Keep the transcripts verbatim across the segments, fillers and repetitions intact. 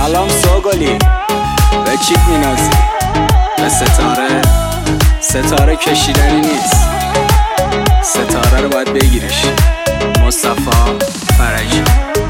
سلام سوگلی، به چیت مینازی؟ به ستاره. ستاره کشیدنی نیست، ستاره رو باید بگیریش. مصطفی فرجی.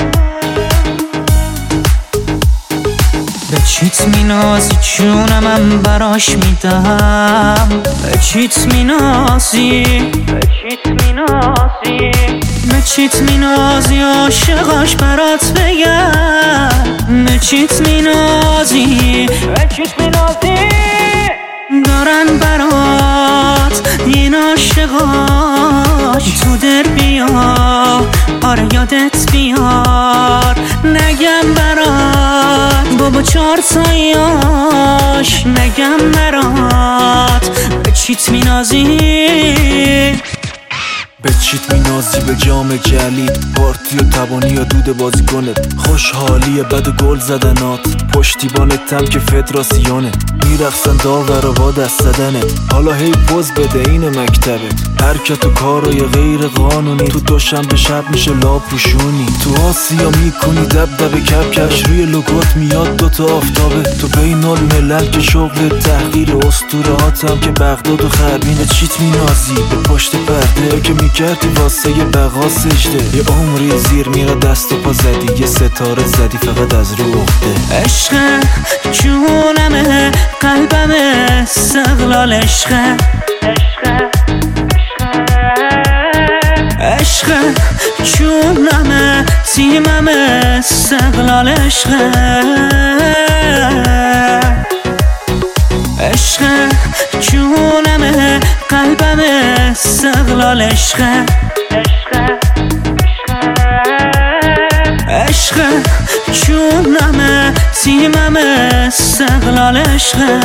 به چیت مینازی جونم من براش میدم. به چیت مینازی، به چیت مینازی، به چیت مینازی عاشقاش برات بگم. به چیت مینازی، به چیت مینازی دارن برات این عاشقاش. تو در بیا، آره یادت بیار، نگم برات بابا چار تایاش، نگم برات به چیت مینازی. به چیت مینازی به جام جلید، پارتی و تبانی یا دود بازی کنت. خوشحالی بد و گل زدنات، پشتیبانتم که فدراسیونه. میرخصن داور با دست زدنت، حالا هی پوز بده این مکتبت. حرکت و کارای غیر قانونی، تو دوشنبه شب میشه لاپوشونی. تو آسیا میکنی دب دب کپ کش، روی لوگوت میاد دوتا آفتابه. تو بین الملل که شغل تحقیر اسطوره هاتم که بغداد و خربین. چیت مینازی به پشت پرده که میکردی واسه یه بقا سجده. یه عمری زیر میره دست و پا زدی، یه ستاره زدی فقط از رو اخته. عشق جونمه، قلبمه، استقلال عشقه. عشق جونمه، تیممه، استقلال عشقه. عشق جونمه، قلبمه، استقلال عشقه. عشق جونمه، تیممه، استقلال عشقه.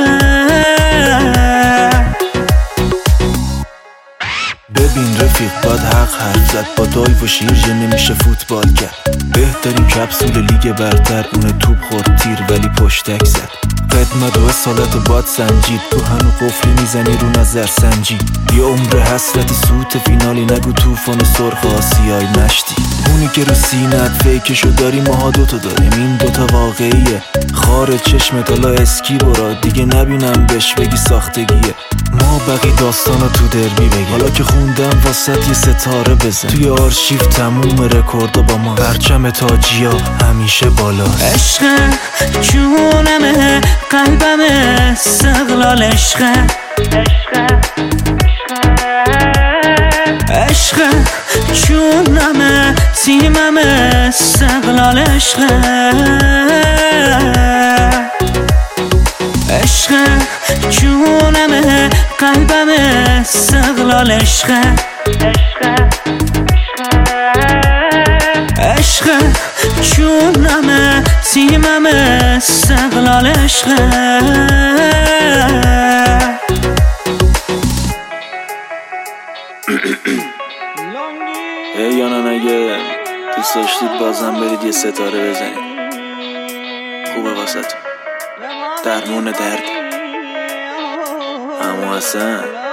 ببین رفیق باید حق حرف زد، با دایو و شیرجه نمیشه فوتبال کرد. بهترین کپسول لیگ برتر اونه، توپ خورد تیر ولی پشتک زد. قدمت و اصالت و باد سنجید، تو هنو قفلی میزنی رو نظر سنجی. یه عمر حسرت سوت فینالی، نگو توفان سرخ آسیای مشتی. اونی که رو سینت فیکشو داری، ماها دوتا داریم این دوتا واقعیه. خار چشمت حالا اسکی برا، دیگه نبینم بهش بگی ساختگیه. ما بقی داستانا تو دربی بگی، حالا که خوندم واسط یه ستاره بزن. توی آرشیف تموم رکوردا با ما، پرچم تاجیا همیشه بالاست. عشق جونمه، قلبمه، استقلال عشقه. عشق جونمه، تیممه، استقلال عشقه. عشق جونمه، قلبمه، استقلال عشقه. عشق جونمه، تیممه، استقلال عشقه. ای یانان اگه دوست داشتید بازم برید یه ستاره بزنید، خوبه واسه تو، درمون درد. اما حسن